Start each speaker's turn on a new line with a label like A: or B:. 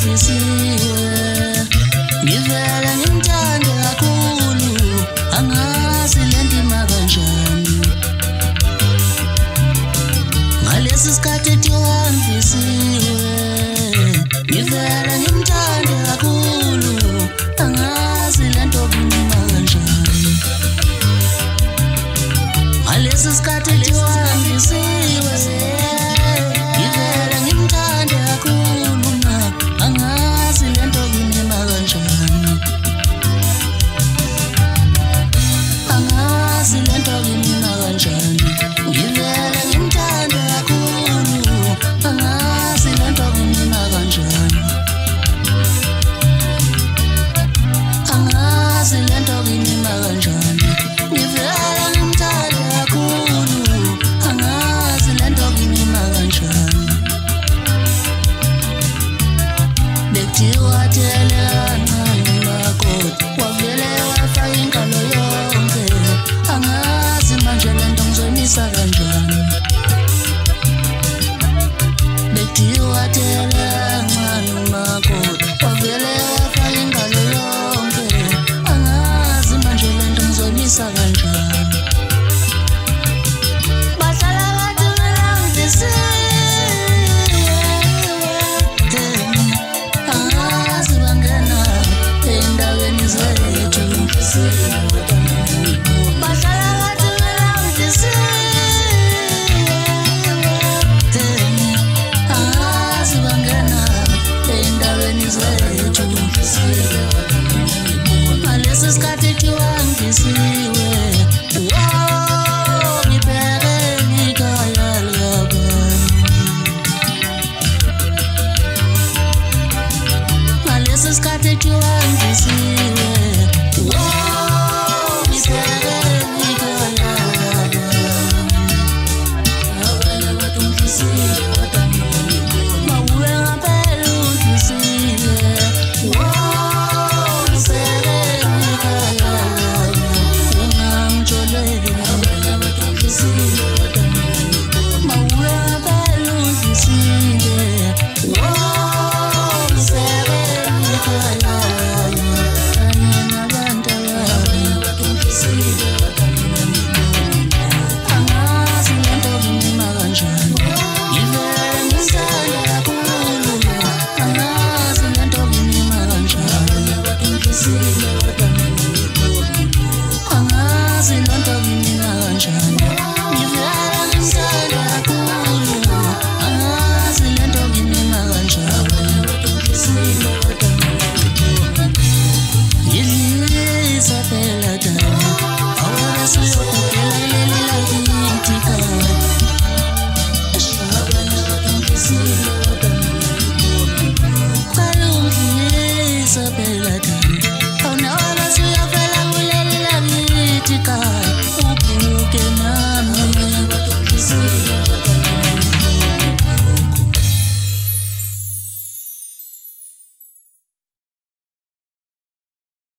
A: ngivisiwe ngivela ngimthanda kakhulu angazi lento imakanjani ngalesi sikhathi ethi wangivisiwe ngivela ngimthanda kakhulu angazi lento imakanjani ngalesi sikhathi ethi wangivisiwe ngivela ngimthanda kakhulu angazi lento imakanjani angazi lento imakanjani ngivela ngimthanda kakhulu angazi lento imakanjani angazi lento imakanjani ngivela ngimthanda kakhulu angazi lento imakanjani bekuthiwa thelelana makoti wavele wafaka inkalo yonke angazi manje lento ngizoyimisa kanjani bekuthiwa thelelana makoti wavele wafaka inkalo yonke angazi manje lento ngizoyimisa kanjani bahlala bathi mina ngivisiwe angazi bangena endaweni zethu bahlala bathi mina ngivisiwe angazi bangena endaweni zethu ngalesi sikhathi ethi wangivisiwe ngibheke ikhaya likabani ngalesi sikhathi ethi wangivisiwe ngibheke ikhaya likabani awela bathi ungivisiwe